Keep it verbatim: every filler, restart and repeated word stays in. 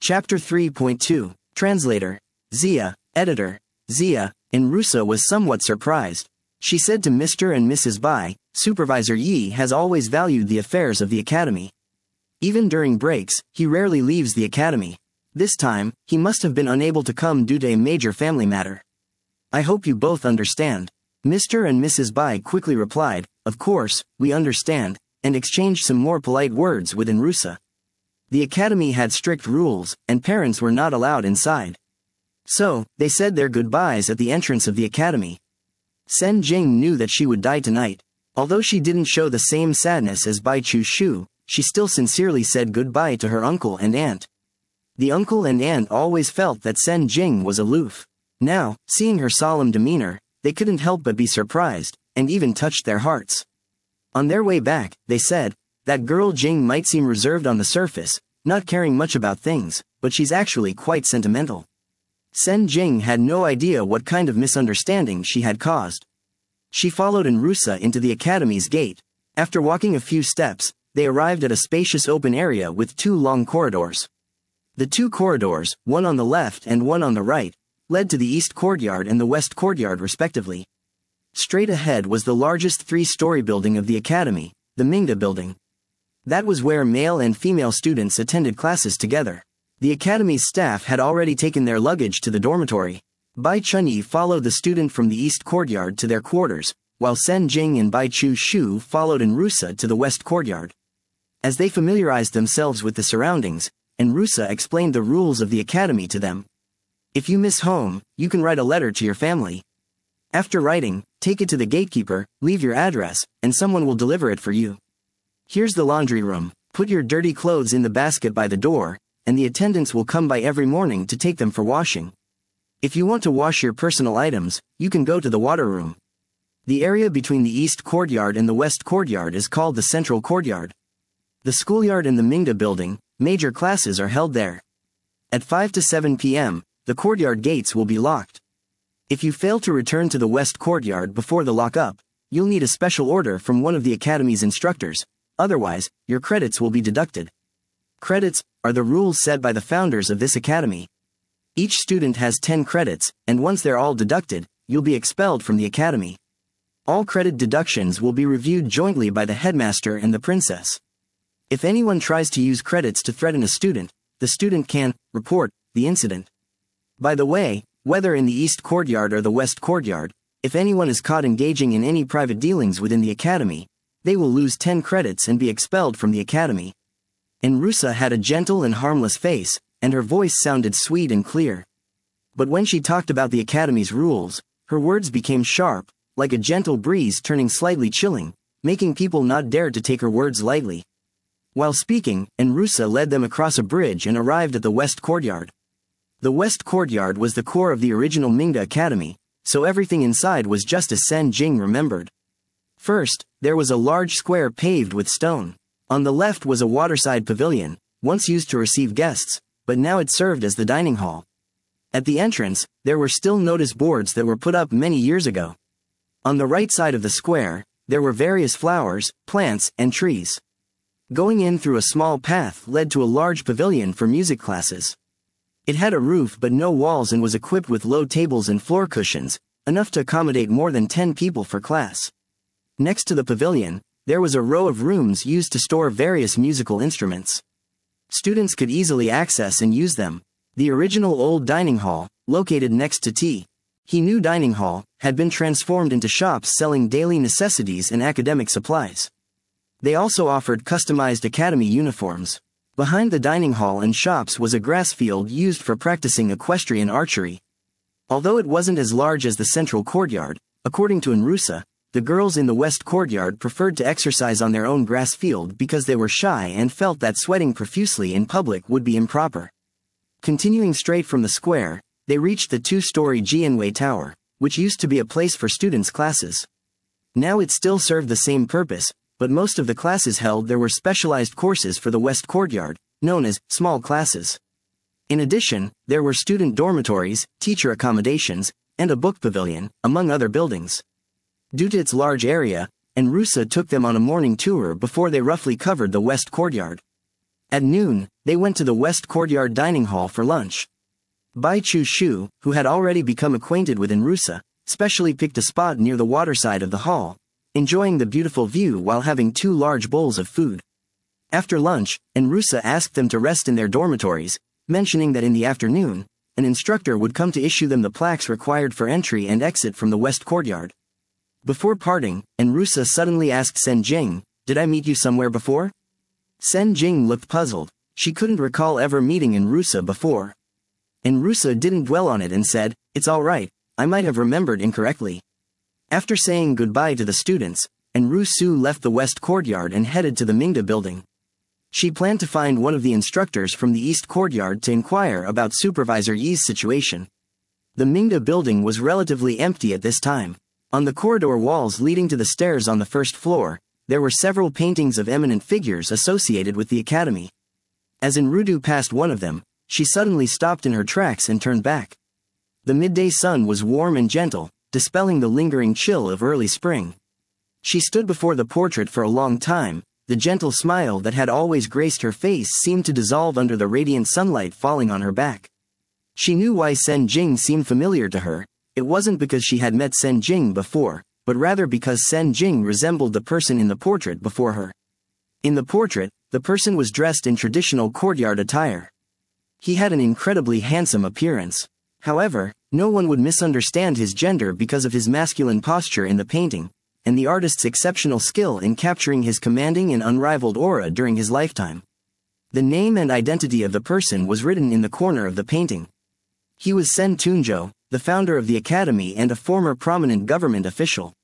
Chapter three point two. Translator. Zia, Editor. Zia, Enrusa was somewhat surprised. She said to Mister and Missus Bai, Supervisor Yi has always valued the affairs of the academy. Even during breaks, he rarely leaves the academy. This time, he must have been unable to come due to a major family matter. I hope you both understand. Mister and Missus Bai quickly replied, of course, we understand, and exchanged some more polite words with Enrusa. The academy had strict rules, and parents were not allowed inside. So, they said their goodbyes at the entrance of the academy. Sen Jing knew that she would die tonight. Although she didn't show the same sadness as Bai Chu Shu, she still sincerely said goodbye to her uncle and aunt. The uncle and aunt always felt that Sen Jing was aloof. Now, seeing her solemn demeanor, they couldn't help but be surprised, and even touched their hearts. On their way back, they said, that girl Jing might seem reserved on the surface, not caring much about things, but she's actually quite sentimental. Sen Jing had no idea what kind of misunderstanding she had caused. She followed Enrusa into the academy's gate. After walking a few steps, they arrived at a spacious open area with two long corridors. The two corridors, one on the left and one on the right, led to the east courtyard and the west courtyard respectively. Straight ahead was the largest three-story building of the academy, the Mingda building. That was where male and female students attended classes together. The academy's staff had already taken their luggage to the dormitory. Bai Chunyi followed the student from the east courtyard to their quarters, while Sen Jing and Bai Chu Shu followed Enrusa to the west courtyard. As they familiarized themselves with the surroundings, Enrusa explained the rules of the academy to them. If you miss home, you can write a letter to your family. After writing, take it to the gatekeeper, leave your address, and someone will deliver it for you. Here's the laundry room. Put your dirty clothes in the basket by the door, and the attendants will come by every morning to take them for washing. If you want to wash your personal items, you can go to the water room. The area between the east courtyard and the west courtyard is called the central courtyard. The schoolyard and the Mingda building, major classes are held there. At five to seven p m, the courtyard gates will be locked. If you fail to return to the west courtyard before the lock-up, you'll need a special order from one of the academy's instructors, otherwise, your credits will be deducted. Credits are the rules set by the founders of this academy. Each student has ten credits, and once they're all deducted, you'll be expelled from the academy. All credit deductions will be reviewed jointly by the headmaster and the princess. If anyone tries to use credits to threaten a student, the student can report the incident. By the way, whether in the east courtyard or the west courtyard, if anyone is caught engaging in any private dealings within the academy, they will lose ten credits and be expelled from the academy. Enrusa had a gentle and harmless face, and her voice sounded sweet and clear. But when she talked about the academy's rules, her words became sharp, like a gentle breeze turning slightly chilling, making people not dare to take her words lightly. While speaking, Enrusa led them across a bridge and arrived at the west courtyard. The west courtyard was the core of the original Mingda Academy, so everything inside was just as Sen Jing remembered. First, there was a large square paved with stone. On the left was a waterside pavilion, once used to receive guests, but now it served as the dining hall. At the entrance, there were still notice boards that were put up many years ago. On the right side of the square, there were various flowers, plants, and trees. Going in through a small path led to a large pavilion for music classes. It had a roof but no walls and was equipped with low tables and floor cushions, enough to accommodate more than ten people for class. Next to the pavilion, there was a row of rooms used to store various musical instruments. Students could easily access and use them. The original old dining hall, located next to T. He New Dining Hall, had been transformed into shops selling daily necessities and academic supplies. They also offered customized academy uniforms. Behind the dining hall and shops was a grass field used for practicing equestrian archery. Although it wasn't as large as the central courtyard, according to Enrusa, the girls in the west courtyard preferred to exercise on their own grass field because they were shy and felt that sweating profusely in public would be improper. Continuing straight from the square, they reached the two-story Jianwei Tower, which used to be a place for students' classes. Now it still served the same purpose, but most of the classes held there were specialized courses for the west courtyard, known as small classes. In addition, there were student dormitories, teacher accommodations, and a book pavilion, among other buildings. Due to its large area, Enrusa took them on a morning tour before they roughly covered the west courtyard. At noon, they went to the West Courtyard dining hall for lunch. Bai Chu Shu, who had already become acquainted with Enrusa, specially picked a spot near the waterside of the hall, enjoying the beautiful view while having two large bowls of food. After lunch, Enrusa asked them to rest in their dormitories, mentioning that in the afternoon, an instructor would come to issue them the plaques required for entry and exit from the West Courtyard. Before parting, Enrusa suddenly asked Sen Jing, "Did I meet you somewhere before?" Sen Jing looked puzzled. She couldn't recall ever meeting Enrusa before. Enrusa didn't dwell on it and said, "It's all right, I might have remembered incorrectly." After saying goodbye to the students, Enrusu left the West Courtyard and headed to the Mingda building. She planned to find one of the instructors from the East Courtyard to inquire about Supervisor Yi's situation. The Mingda building was relatively empty at this time. On the corridor walls leading to the stairs on the first floor, there were several paintings of eminent figures associated with the academy. As Enrudu passed one of them, she suddenly stopped in her tracks and turned back. The midday sun was warm and gentle, dispelling the lingering chill of early spring. She stood before the portrait for a long time. The gentle smile that had always graced her face seemed to dissolve under the radiant sunlight falling on her back. She knew why Sen Jing seemed familiar to her. It wasn't because she had met Sen Jing before, but rather because Sen Jing resembled the person in the portrait before her. In the portrait, the person was dressed in traditional courtyard attire. He had an incredibly handsome appearance. However, no one would misunderstand his gender because of his masculine posture in the painting, and the artist's exceptional skill in capturing his commanding and unrivaled aura during his lifetime. The name and identity of the person was written in the corner of the painting. He was Sen Tunzhou, the founder of the academy and a former prominent government official.